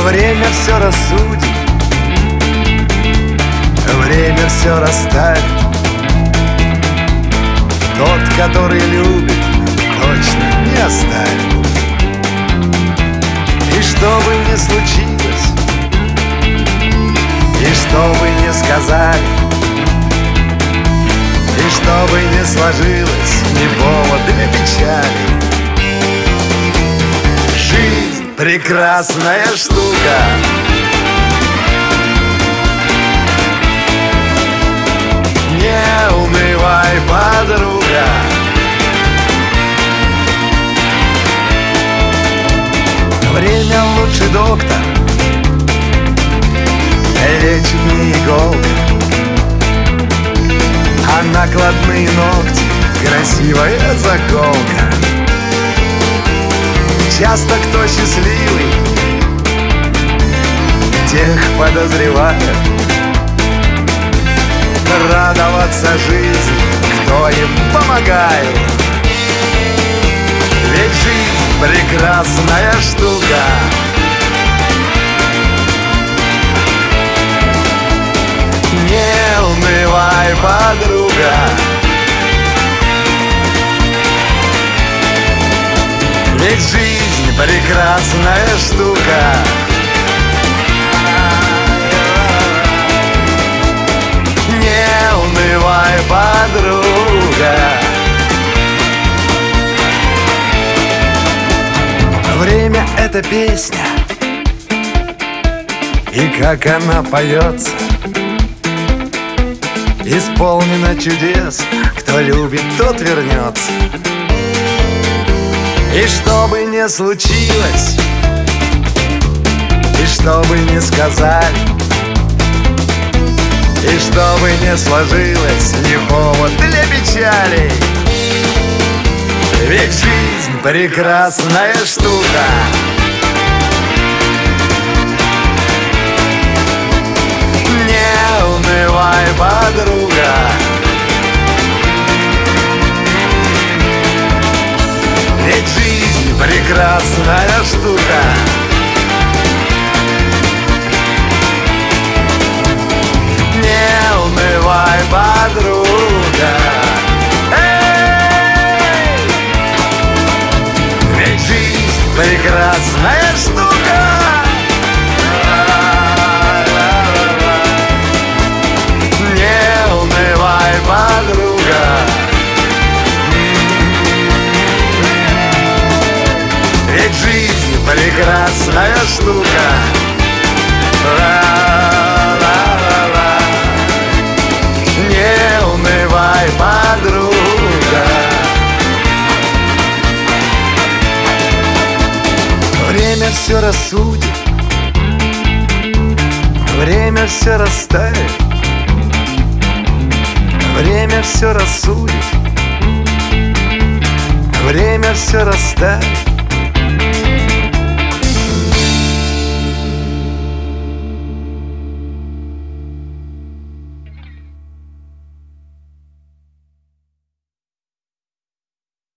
Время все рассудит, время все расставит. Тот, который любит, точно не оставит. И что бы ни случилось, и что бы ни сказали, и что бы ни сложилось, не повод для печали. Жизнь — прекрасная штука, не унывай, подруга. Время лучший доктор, лечит не иголка, а накладные ногти — красивая заколка. Часто кто счастливый, тех подозревает. Радоваться жизни, кто им помогает. Ведь жизнь — прекрасная штука, не унывай, подруга. Ведь жизнь — прекрасная штука, не унывай, подруга. Время — это песня, и как она поется, исполнена чудес. Кто любит, тот вернется. И что бы ни случилось, и что бы ни сказали, и что бы ни сложилось, не повод для печали. Ведь жизнь — прекрасная штука, не унывай, подруга. Ведь жизнь — прекрасная штука, не унывай, подруга. Эй! Ведь жизнь — прекрасная штука, не унывай, подруга. Ведь жизнь — прекрасная штука. Ла-ла-ла-ла. Не унывай, подруга. Время все рассудит, время все расставит. Время все рассудит, время все расставит.